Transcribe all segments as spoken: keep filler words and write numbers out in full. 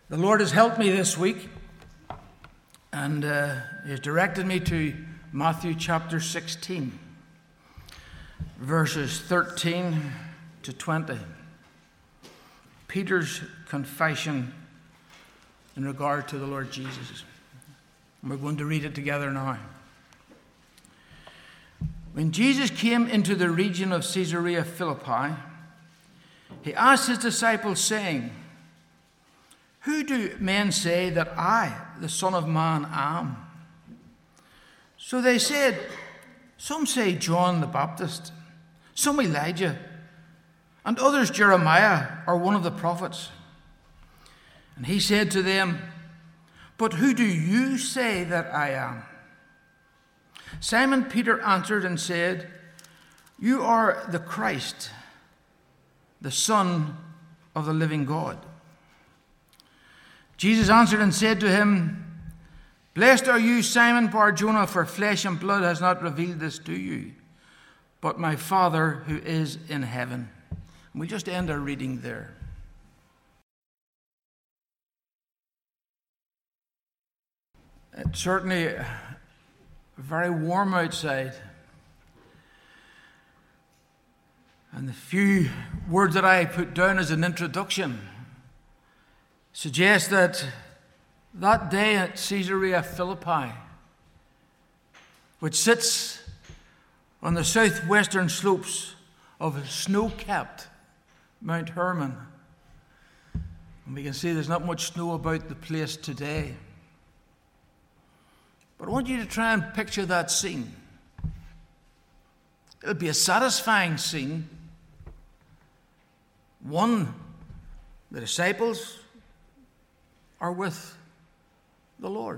The Lord has helped me this week, and uh, He has directed me to Matthew chapter sixteen, verses thirteen to twenty. Peter's confession in regard to the Lord Jesus. And we're going to read it together now. When Jesus came into the region of Caesarea Philippi, He asked His disciples, saying, "Who do men say that I, the Son of Man, am?" So they said, "Some say John the Baptist, some Elijah, and others Jeremiah or one of the prophets." And He said to them, "But who do you say that I am?" Simon Peter answered and said, "You are the Christ, the Son of the living God." Jesus answered and said to him, "Blessed are you, Simon Bar-Jonah, for flesh and blood has not revealed this to you, but my Father who is in heaven." And we just end our reading there. It's certainly very warm outside. And the few words that I put down as an introduction suggest that that day at Caesarea Philippi, which sits on the southwestern slopes of snow-capped Mount Hermon, and we can see there's not much snow about the place today. But I want you to try and picture that scene. It'll be a satisfying scene. One, the disciples are with the Lord.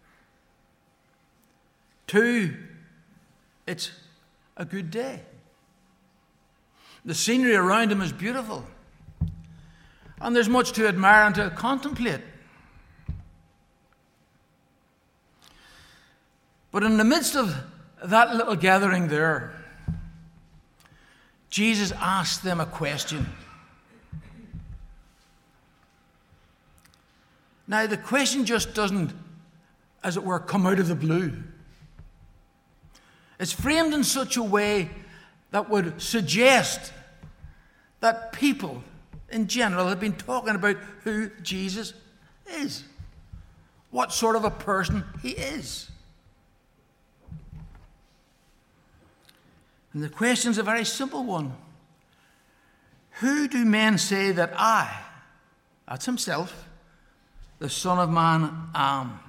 Two, it's a good day. The scenery around him is beautiful. And there's much to admire and to contemplate. But in the midst of that little gathering there, Jesus asked them a question. Now, the question just doesn't, as it were, come out of the blue. It's framed in such a way that would suggest that people in general have been talking about who Jesus is, what sort of a person He is. And the question's a very simple one. Who do men say that I, that's Himself, the Son of Man, am?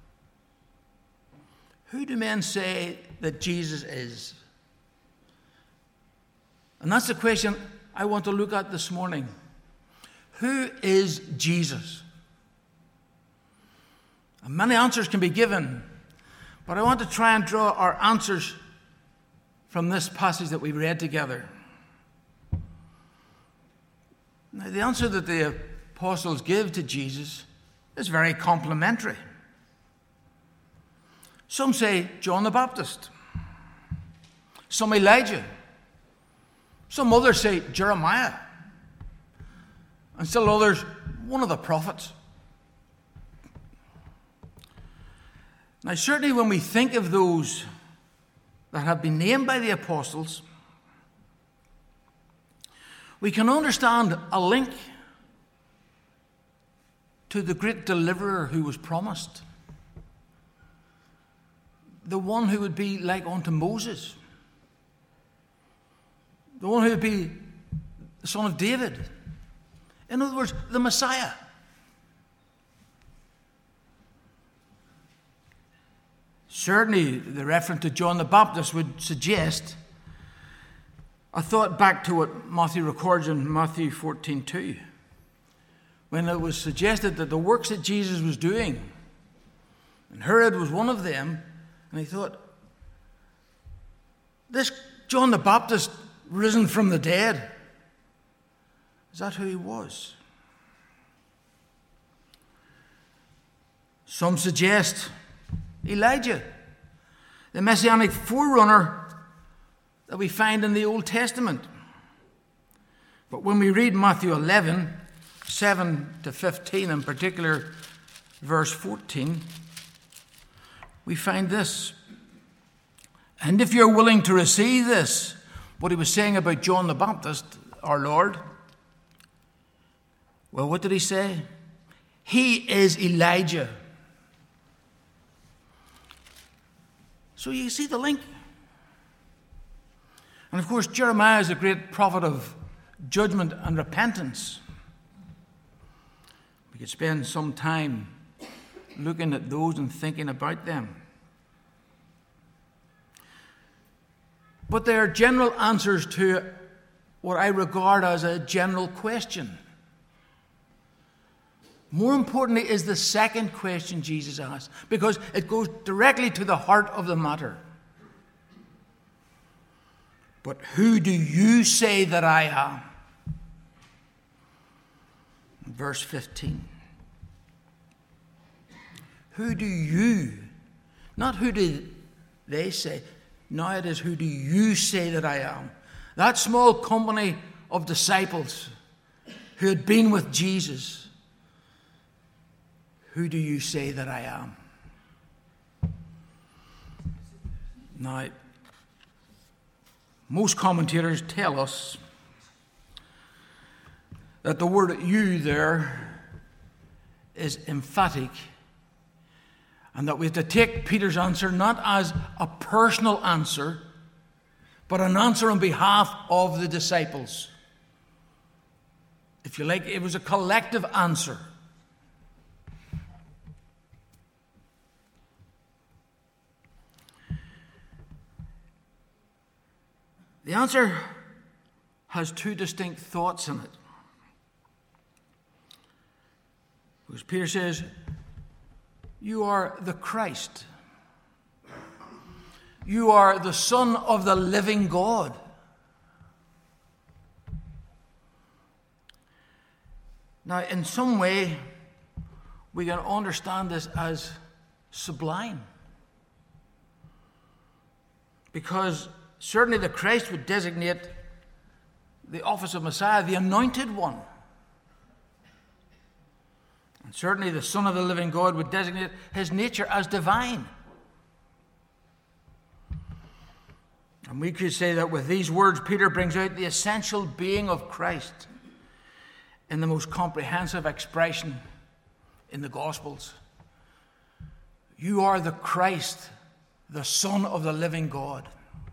Who do men say that Jesus is? And that's the question I want to look at this morning. Who is Jesus? And many answers can be given, but I want to try and draw our answers from this passage that we read together. Now, the answer that the apostles give to Jesus is very complimentary. Some say John the Baptist, some Elijah, some others say Jeremiah, and still others, one of the prophets. Now, certainly when we think of those that have been named by the apostles, we can understand a link to the great deliverer who was promised, the one who would be like unto Moses, the one who would be the son of David. In other words, the Messiah. Certainly, the reference to John the Baptist would suggest a thought back to what Matthew records in Matthew fourteen two, when it was suggested that the works that Jesus was doing, and Herod was one of them, and he thought, this John the Baptist risen from the dead, is that who he was? Some suggest Elijah, the messianic forerunner that we find in the Old Testament. But when we read Matthew eleven, seven to fifteen, in particular verse fourteen, we find this. And if you're willing to receive this, what he was saying about John the Baptist, our Lord, well, what did he say? He is Elijah. So you see the link. And of course, Jeremiah is a great prophet of judgment and repentance. We could spend some time looking at those and thinking about them. But they are general answers to what I regard as a general question. More importantly is the second question Jesus asked, because it goes directly to the heart of the matter. But who do you say that I am? Verse fifteen. Who do you, not who do they say, now it is who do you say that I am? That small company of disciples who had been with Jesus, who do you say that I am? Now, most commentators tell us that the word you there is emphatic, and that we have to take Peter's answer not as a personal answer, but an answer on behalf of the disciples. If you like, it was a collective answer. The answer has two distinct thoughts in it. Because Peter says, you are the Christ. You are the Son of the living God. Now, in some way, we can understand this as sublime. Because certainly the Christ would designate the office of Messiah, the anointed one. And certainly the Son of the living God would designate his nature as divine. And we could say that with these words, Peter brings out the essential being of Christ in the most comprehensive expression in the Gospels. You are the Christ, the Son of the living God.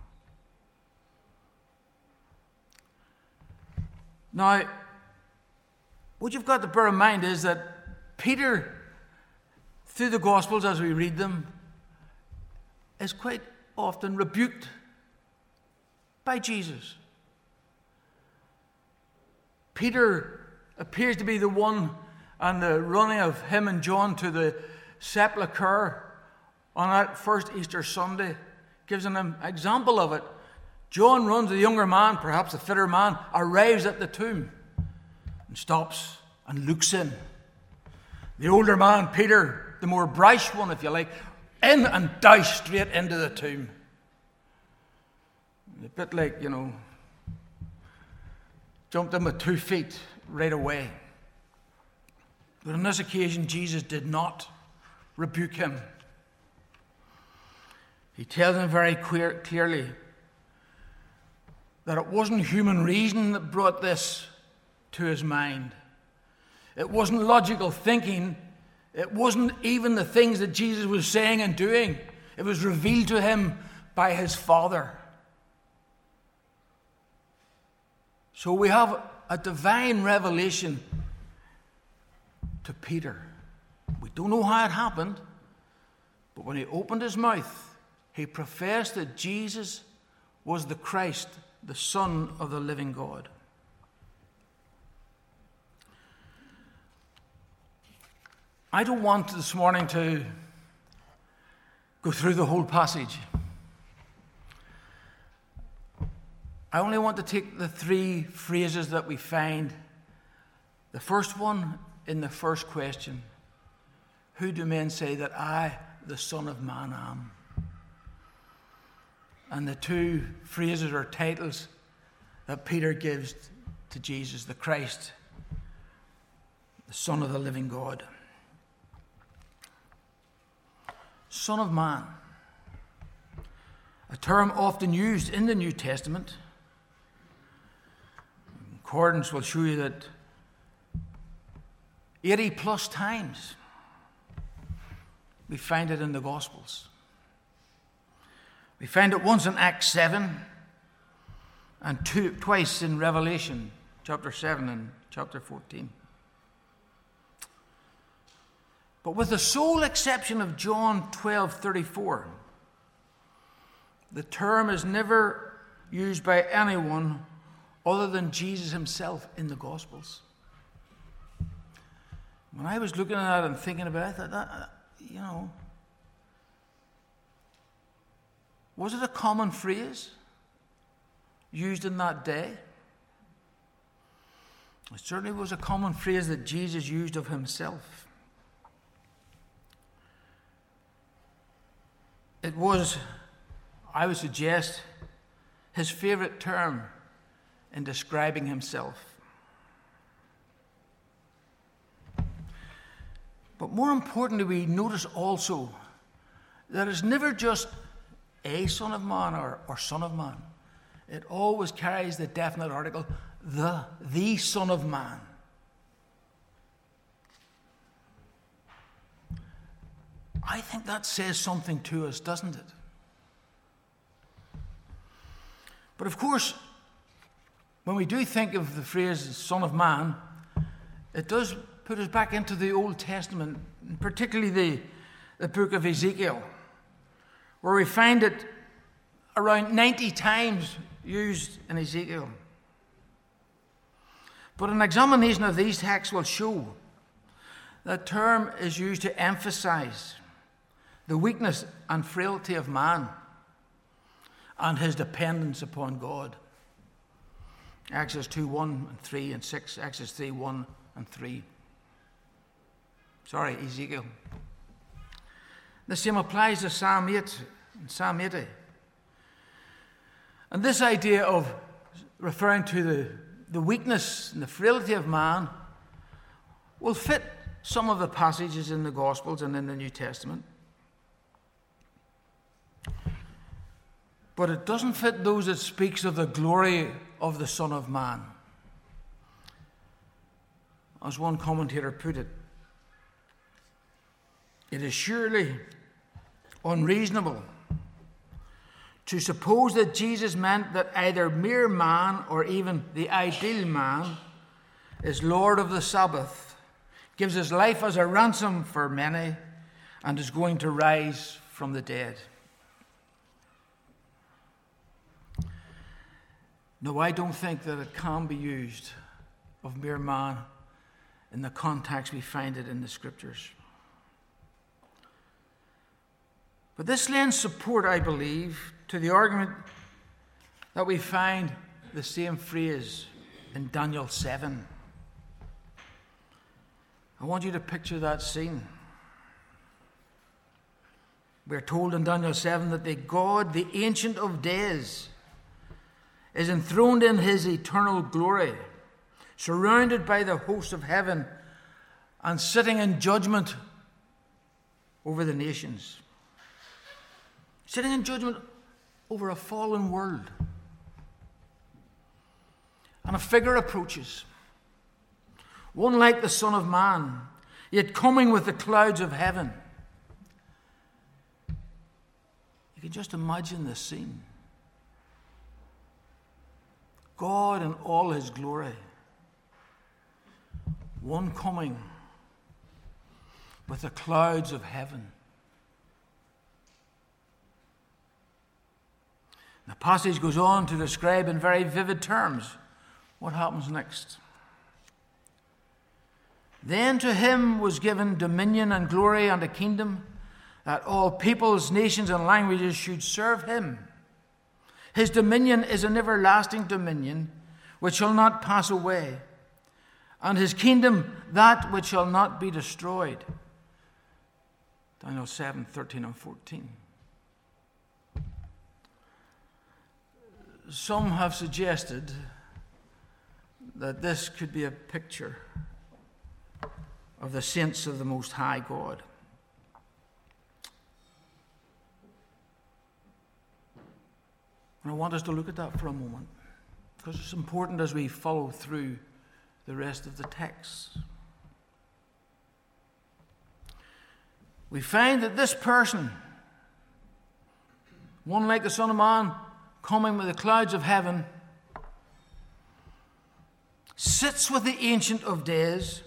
Now, what you've got to bear in mind is that Peter, through the Gospels as we read them, is quite often rebuked by Jesus. Peter appears to be the one on the running of him and John to the sepulchre on that first Easter Sunday, gives an example of it. John runs, the younger man, perhaps the fitter man, arrives at the tomb and stops and looks in. The older man, Peter, the more brash one, if you like, in and douse straight into the tomb. A bit like, you know, jumped in with two feet right away. But on this occasion, Jesus did not rebuke him. He tells him very clear, clearly that it wasn't human reason that brought this to his mind. It wasn't logical thinking. It wasn't even the things that Jesus was saying and doing. It was revealed to him by his Father. So we have a divine revelation to Peter. We don't know how it happened, but when he opened his mouth, he professed that Jesus was the Christ, the Son of the living God. I don't want this morning to go through the whole passage. I only want to take the three phrases that we find. The first one in the first question. Who do men say that I, the Son of Man, am? And the two phrases or titles that Peter gives to Jesus, the Christ the Son of the living God. Son of Man, a term often used in the New Testament. Concordance will show you that eighty plus times we find it in the Gospels. We find it once in Acts seven and two, twice in Revelation chapter seven and chapter fourteen. But with the sole exception of John twelve thirty-four, the term is never used by anyone other than Jesus himself in the Gospels. When I was looking at it and thinking about it, I thought, that, you know, was it a common phrase used in that day? It certainly was a common phrase that Jesus used of himself. It was, I would suggest, his favorite term in describing himself. But more importantly, we notice also that it's never just a Son of Man or, or Son of Man. It always carries the definite article, the, the Son of Man. I think that says something to us, doesn't it? But of course, when we do think of the phrase Son of Man, it does put us back into the Old Testament, particularly the, the book of Ezekiel, where we find it around ninety times used in Ezekiel. But an examination of these texts will show that term is used to emphasize the weakness and frailty of man and his dependence upon God. Exodus two, one and three and six, Exodus three, one and three. Sorry, Ezekiel. The same applies to Psalm eight and Psalm eighty. And this idea of referring to the, the weakness and the frailty of man will fit some of the passages in the Gospels and in the New Testament. But it doesn't fit those that speaks of the glory of the Son of Man. As one commentator put it, it is surely unreasonable to suppose that Jesus meant that either mere man or even the ideal man is Lord of the Sabbath, gives his life as a ransom for many, and is going to rise from the dead. No, I don't think that it can be used of mere man in the context we find it in the Scriptures. But this lends support, I believe, to the argument that we find the same phrase in Daniel seven. I want you to picture that scene. We're told in Daniel seven that the God, the Ancient of Days, is enthroned in his eternal glory, surrounded by the host of heaven, and sitting in judgment over the nations. Sitting in judgment over a fallen world. And a figure approaches, one like the Son of Man, yet coming with the clouds of heaven. You can just imagine the scene. God in all his glory. One coming with the clouds of heaven. The passage goes on to describe in very vivid terms what happens next. Then to him was given dominion and glory and a kingdom, that all peoples, nations, and languages should serve him. His dominion is an everlasting dominion which shall not pass away, and his kingdom that which shall not be destroyed. Daniel seven, thirteen and fourteen. Some have suggested that this could be a picture of the saints of the Most High God. And I want us to look at that for a moment, because it's important as we follow through the rest of the text. We find that this person, one like the Son of Man, coming with the clouds of heaven, sits with the Ancient of Days.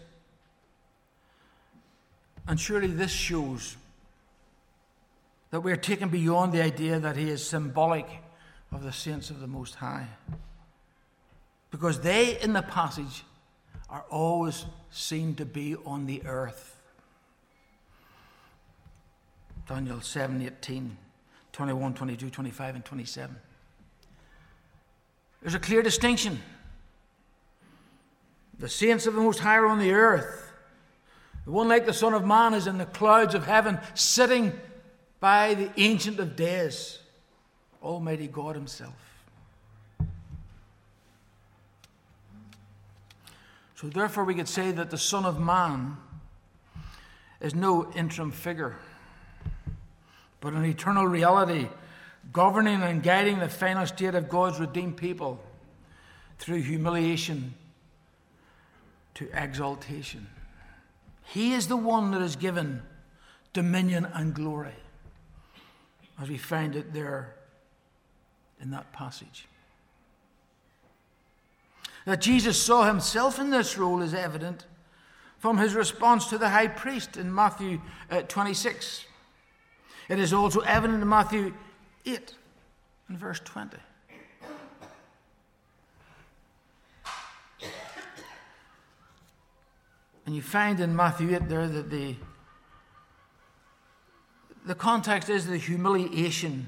And surely this shows that we are taken beyond the idea that he is symbolic of the saints of the Most High. Because they, in the passage, are always seen to be on the earth. Daniel seven, eighteen, twenty-one, twenty-two, twenty-five, and twenty-seven. There's a clear distinction. The saints of the Most High are on the earth. The one like the Son of Man is in the clouds of heaven, sitting by the Ancient of Days, Almighty God himself. So therefore we could say that the Son of Man is no interim figure, but an eternal reality, governing and guiding the final state of God's redeemed people through humiliation to exaltation. He is the one that is given dominion and glory, as we find it there in that passage. That Jesus saw himself in this role is evident from his response to the high priest in Matthew uh, twenty-six. It is also evident in Matthew eight and verse twenty. And you find in Matthew eight there that the, the context is the humiliation.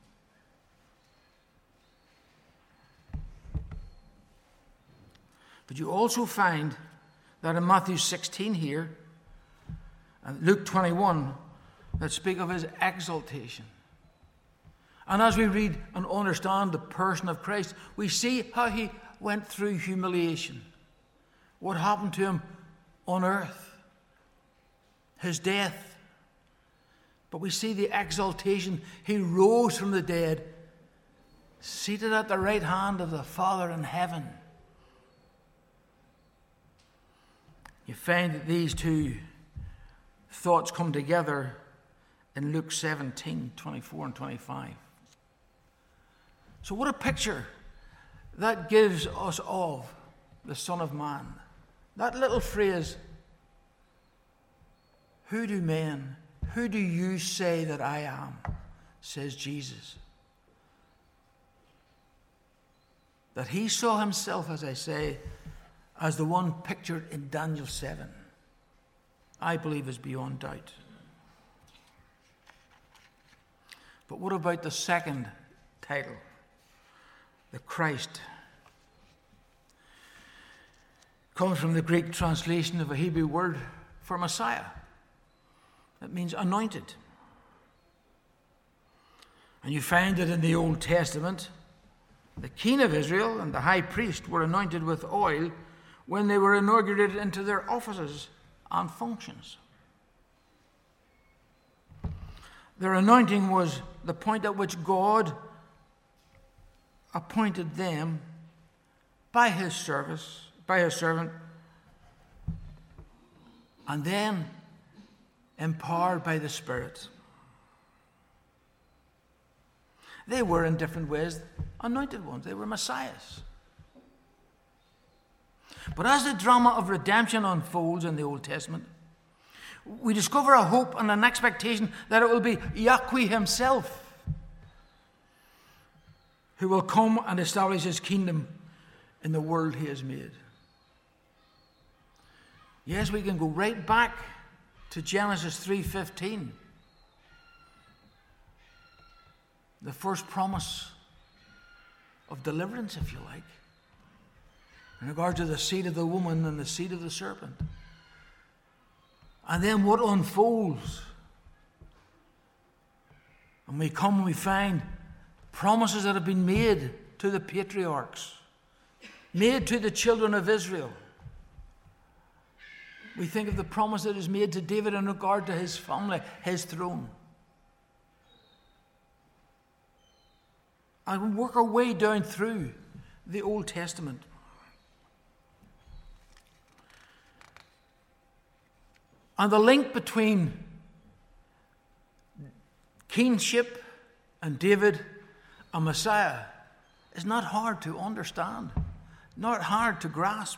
But you also find that in Matthew sixteen here, and Luke twenty-one, that speak of his exaltation. And as we read and understand the person of Christ, we see how he went through humiliation. What happened to him on earth, his death. But we see the exaltation. He rose from the dead, seated at the right hand of the Father in heaven. You find that these two thoughts come together in Luke seventeen, twenty-four and twenty-five. So what a picture that gives us of the Son of Man. That little phrase, who do men, who do you say that I am, says Jesus. That he saw himself, as I say, as the one pictured in Daniel seven, I believe is beyond doubt. But what about the second title, the Christ? Comes from the Greek translation of a Hebrew word for Messiah. It means anointed. And you find that in the Old Testament, the king of Israel and the high priest were anointed with oil when they were inaugurated into their offices and functions. Their anointing was the point at which God appointed them by his service, by his servant, and then empowered by the Spirit. They were in different ways anointed ones. They were messiahs. But as the drama of redemption unfolds in the Old Testament, we discover a hope and an expectation that it will be Yahweh himself who will come and establish his kingdom in the world he has made. Yes, we can go right back to Genesis three fifteen. The first promise of deliverance, if you like, in regard to the seed of the woman and the seed of the serpent. And then what unfolds? And we come and we find promises that have been made to the patriarchs, made to the children of Israel. we think of the promise that is made to David in regard to his family, his throne. And work our way down through the Old Testament. And the link between kingship and David and Messiah is not hard to understand, not hard to grasp.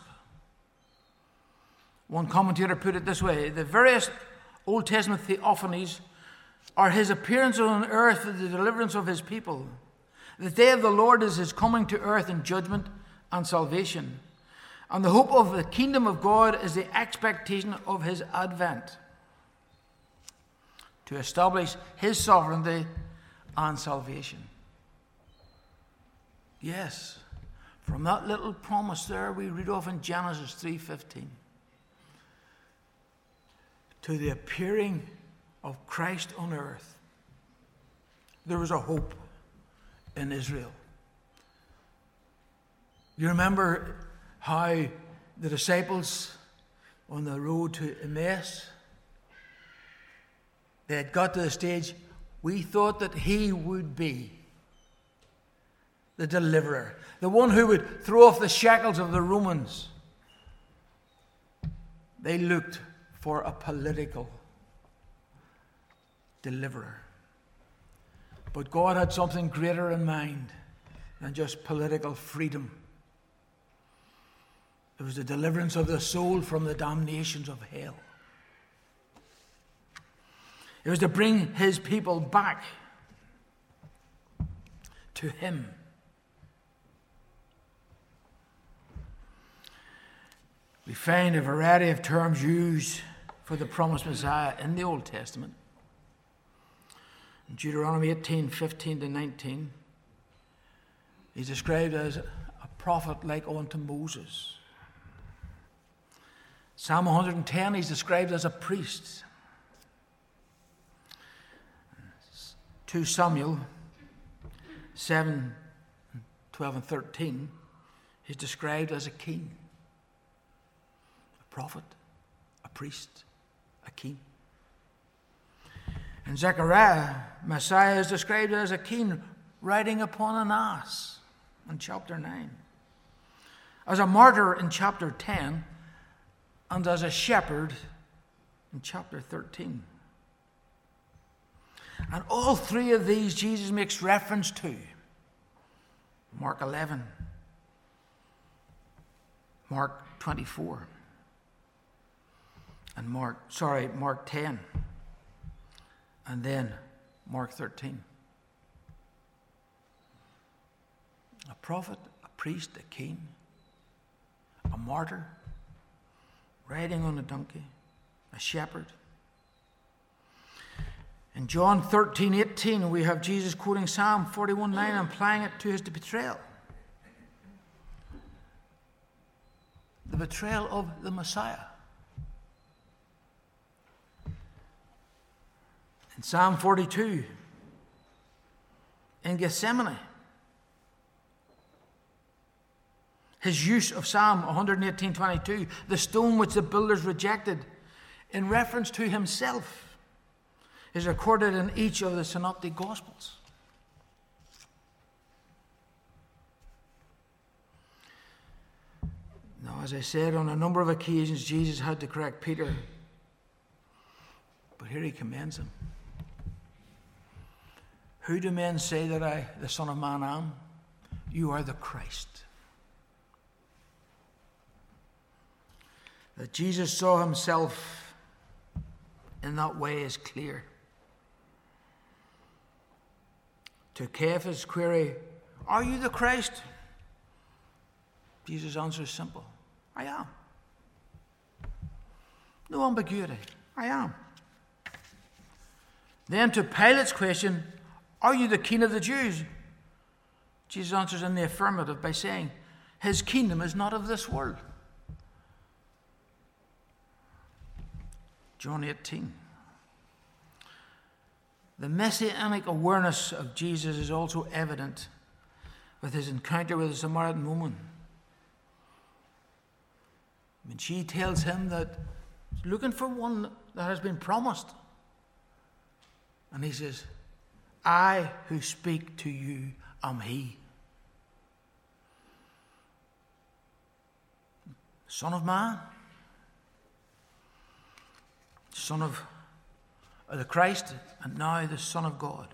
One commentator put it this way: the various Old Testament theophanies are his appearance on earth for the deliverance of his people. The day of the Lord is his coming to earth in judgment and salvation. And the hope of the kingdom of God is the expectation of his advent to establish his sovereignty and salvation. Yes, from that little promise there we read off in Genesis three fifteen to the appearing of Christ on earth, there was a hope in Israel. You remember how the disciples on the road to Emmaus, they had got to the stage, we thought that he would be the deliverer, the one who would throw off the shackles of the Romans. They looked for a political deliverer. But God had something greater in mind than just political freedom. It was the deliverance of the soul from the damnations of hell. It was to bring his people back to him. We find a variety of terms used for the promised Messiah in the Old Testament. In Deuteronomy eighteen, fifteen to nineteen, he's described as a prophet like unto Moses. Psalm one hundred ten, he's described as a priest. Second Samuel seven, twelve and thirteen, he's described as a king. A prophet, a priest, a king. In Zechariah, Messiah is described as a king riding upon an ass in chapter nine, as a martyr in chapter ten, and as a shepherd in chapter thirteen. And all three of these Jesus makes reference to. Mark eleven, Mark twenty-four, and Mark, sorry, Mark ten, and then Mark thirteen. A prophet, a priest, a king, a martyr, riding on a donkey, a shepherd. In John thirteen, eighteen, we have Jesus quoting Psalm forty-one, nine and applying it to his betrayal. The betrayal of the Messiah. In Psalm forty-two, in Gethsemane, his use of Psalm one eighteen, twenty-two, the stone which the builders rejected, in reference to himself, is recorded in each of the Synoptic Gospels. Now, as I said, on a number of occasions, Jesus had to correct Peter, but here he commends him. Who do men say that I, the Son of Man, am? You are the Christ. That Jesus saw himself in that way is clear. To Caiaphas' query, are you the Christ? Jesus' answer is simple. I am. No ambiguity. I am. Then to Pilate's question, are you the King of the Jews? Jesus answers in the affirmative by saying, his kingdom is not of this world. John eighteen. The messianic awareness of Jesus is also evident with his encounter with the Samaritan woman. When she tells him that looking for one that has been promised. And he says, I who speak to you am he. Son of man, Son of the Christ, and now the Son of God.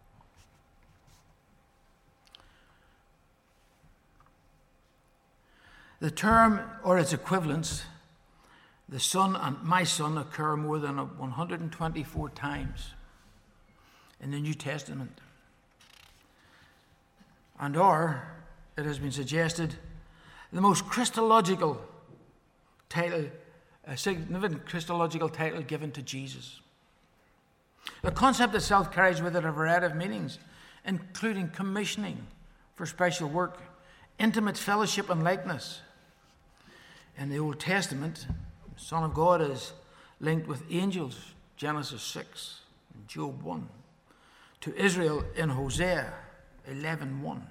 The term or its equivalents, the Son and my Son, occur more than one hundred twenty-four times in the New Testament. And are, it has been suggested, the most Christological title, a significant Christological title given to Jesus. The concept itself carries with it a variety of meanings, including commissioning for special work, intimate fellowship and likeness. In the Old Testament, the Son of God is linked with angels, Genesis six and Job one, to Israel in Hosea eleven one,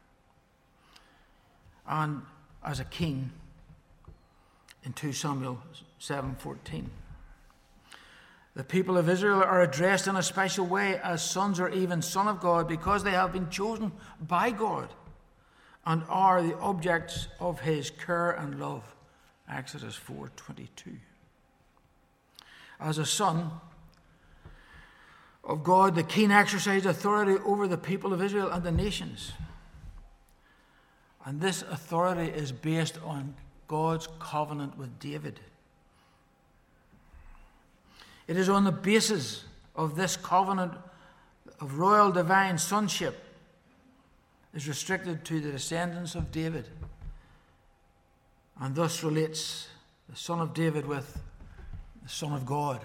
and as a king in two Samuel seven fourteen. The people of Israel are addressed in a special way as sons or even Son of God because they have been chosen by God and are the objects of his care and love. Exodus four twenty-two. As a son of God, the king exercised authority over the people of Israel and the nations. And this authority is based on God's covenant with David. It is on the basis of this covenant of royal divine sonship is restricted to the descendants of David, and thus relates the Son of David with the Son of God.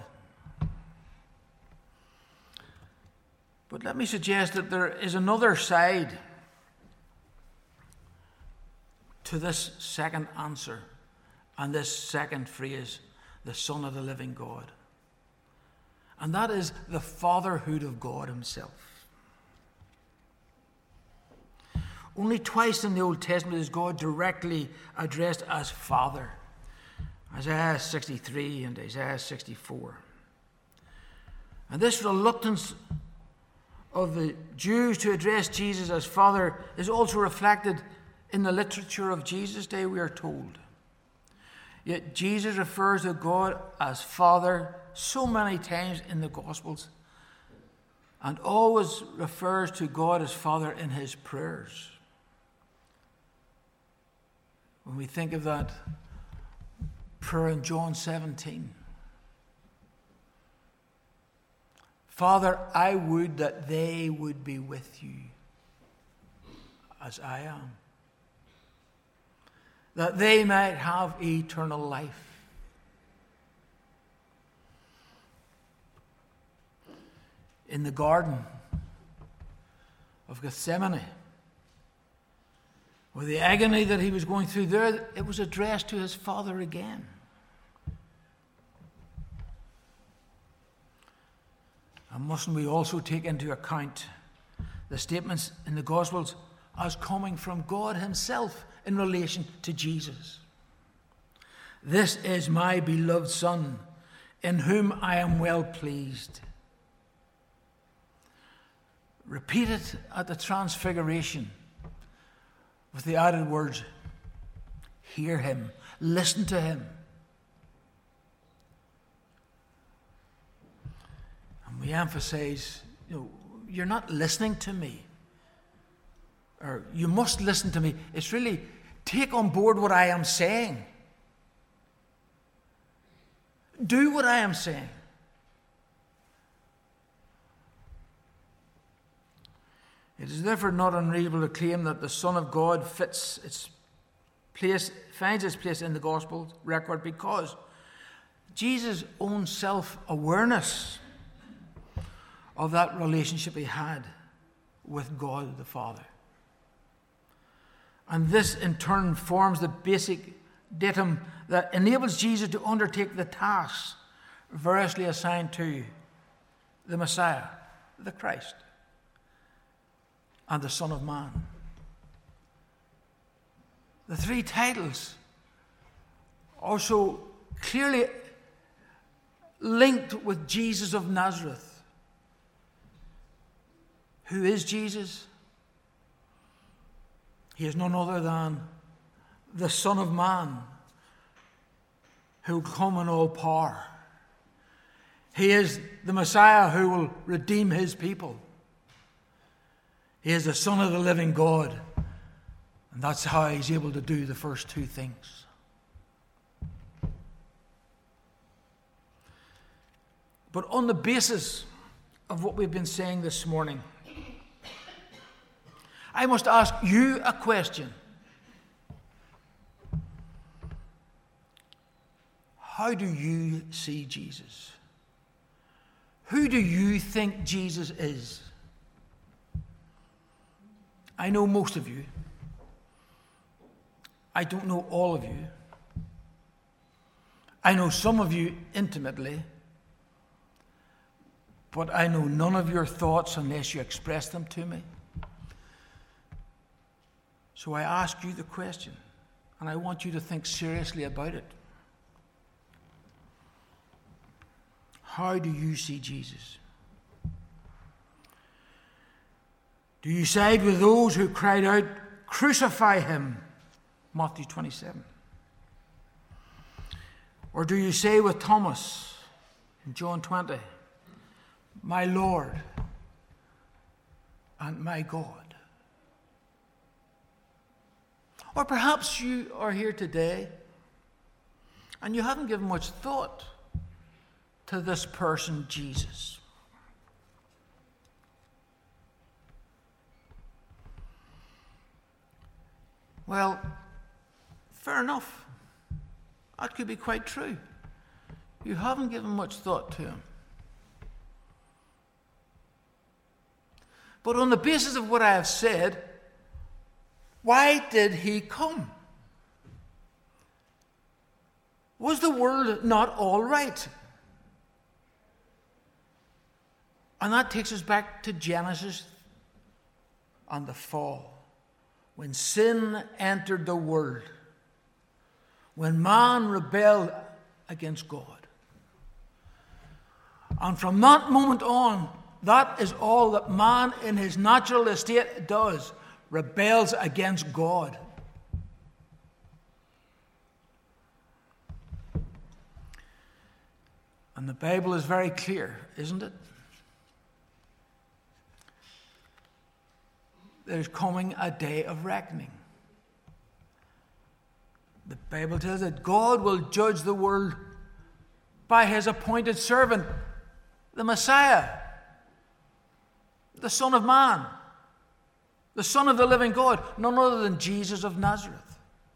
But let me suggest that there is another side to this second answer and this second phrase, the Son of the living God. And that is the fatherhood of God himself. Only twice in the Old Testament is God directly addressed as Father. Isaiah sixty-three and Isaiah sixty-four. And this reluctance of the Jews to address Jesus as Father is also reflected in the literature of Jesus' day, we are told. Yet Jesus refers to God as Father so many times in the Gospels, and always refers to God as Father in his prayers. When we think of that prayer in John seventeen, Father, I would that they would be with you as I am, that they might have eternal life. In the Garden of Gethsemane, with the agony that he was going through there, it was addressed to his Father again. And mustn't we also take into account the statements in the Gospels as coming from God himself in relation to Jesus? This is my beloved Son, in whom I am well pleased. Repeated at the Transfiguration with the added words, hear him, listen to him. And we emphasize, you know, you're not listening to me, or you must listen to me. It's really take on board what I am saying. Do what I am saying. It is therefore not unreasonable to claim that the Son of God fits its place, finds its place in the Gospel record because Jesus' own self-awareness of that relationship he had with God the Father. And this in turn forms the basic datum that enables Jesus to undertake the tasks variously assigned to the Messiah, the Christ, and the Son of Man. The three titles also clearly linked with Jesus of Nazareth. Who is Jesus? He is none other than the Son of Man, who will come in all power. He is the Messiah who will redeem his people. He is the Son of the living God. And that's how he's able to do the first two things. But on the basis of what we've been saying this morning, I must ask you a question. How do you see Jesus? Who do you think Jesus is? I know most of you. I don't know all of you. I know some of you intimately, but I know none of your thoughts unless you express them to me. So I ask you the question, and I want you to think seriously about it. How do you see Jesus? Do you side with those who cried out, "Crucify him"? Matthew twenty-seven. Or do you say with Thomas in John twenty, "My Lord and my God"? Or perhaps you are here today and you haven't given much thought to this person, Jesus. Well, fair enough. That could be quite true. You haven't given much thought to him. But on the basis of what I have said, why did he come? Was the world not all right? And that takes us back to Genesis and the fall. When sin entered the world. When man rebelled against God. And from that moment on, that is all that man in his natural estate does. Rebels against God. And the Bible is very clear, isn't it? There's coming a day of reckoning. The Bible tells us that God will judge the world by his appointed servant, the Messiah, the Son of Man, the Son of the living God, none other than Jesus of Nazareth.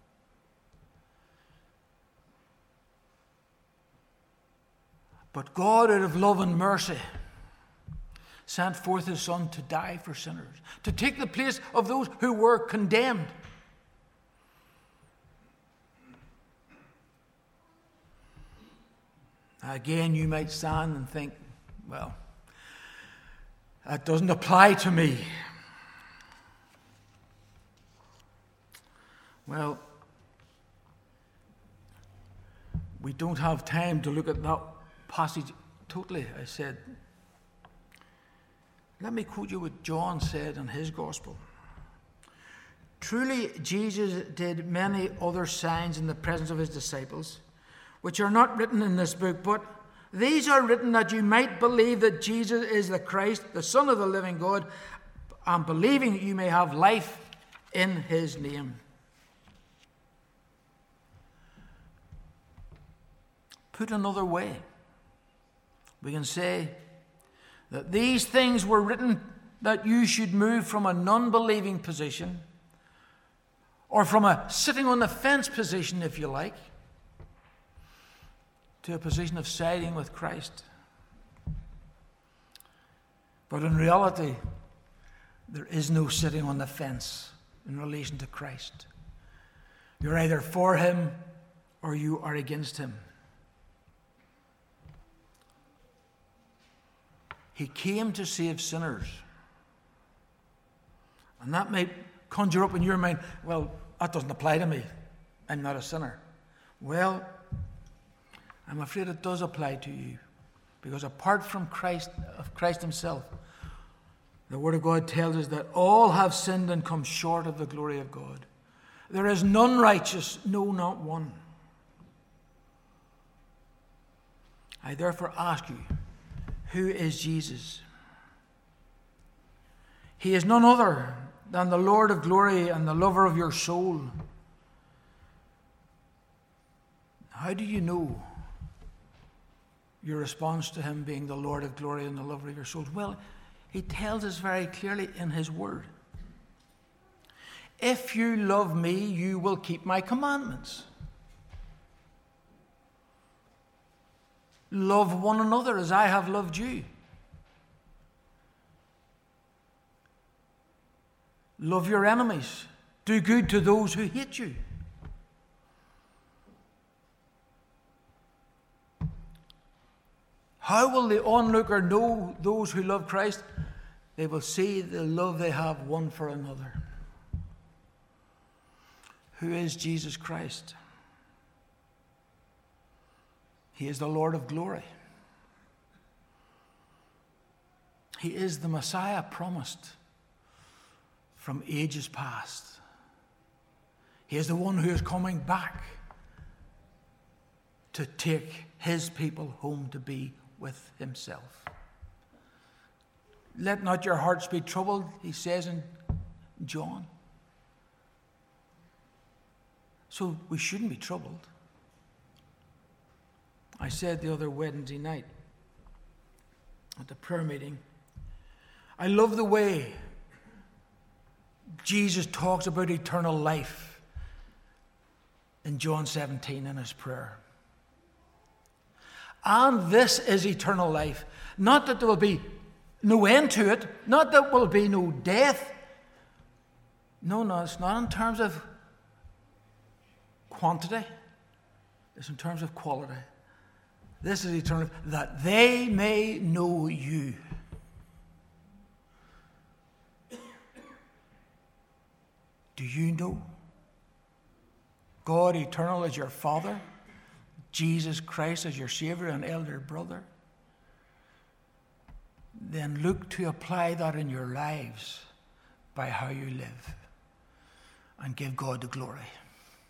But God, out of love and mercy, sent forth his Son to die for sinners, to take the place of those who were condemned. Again, you might stand and think, well, that doesn't apply to me. Well, we don't have time to look at that passage totally, I said. Let me quote you what John said in his gospel. Truly, Jesus did many other signs in the presence of his disciples, which are not written in this book, but these are written that you might believe that Jesus is the Christ, the Son of the living God, and believing that you may have life in his name. Put another way, we can say that these things were written that you should move from a non-believing position, or from a sitting on the fence position, if you like, to a position of siding with Christ. But in reality, there is no sitting on the fence in relation to Christ. You're either for him or you are against him. He came to save sinners. And that might conjure up in your mind, well, that doesn't apply to me. I'm not a sinner. Well, I'm afraid it does apply to you. Because apart from Christ, of Christ himself, the Word of God tells us that all have sinned and come short of the glory of God. There is none righteous, no, not one. I therefore ask you, who is Jesus? He is none other than the Lord of glory and the lover of your soul. How do you know your response to him being the Lord of glory and the lover of your souls? Well, he tells us very clearly in his word. If you love me, you will keep my commandments. Love one another as I have loved you. Love your enemies. Do good to those who hate you. How will the onlooker know those who love Christ? They will see the love they have one for another. Who is Jesus Christ? He is the Lord of glory. He is the Messiah promised from ages past. He is the one who is coming back to take his people home to be with himself. Let not your hearts be troubled, he says in John. So we shouldn't be troubled. I said the other Wednesday night at the prayer meeting, I love the way Jesus talks about eternal life in John seventeen in his prayer. And this is eternal life. Not that there will be no end to it. Not that there will be no death. No, no, it's not in terms of quantity. It's in terms of quality. This is eternal, that they may know you. Do you know God eternal as your Father? Jesus Christ as your Savior and elder brother? Then look to apply that in your lives by how you live and give God the glory.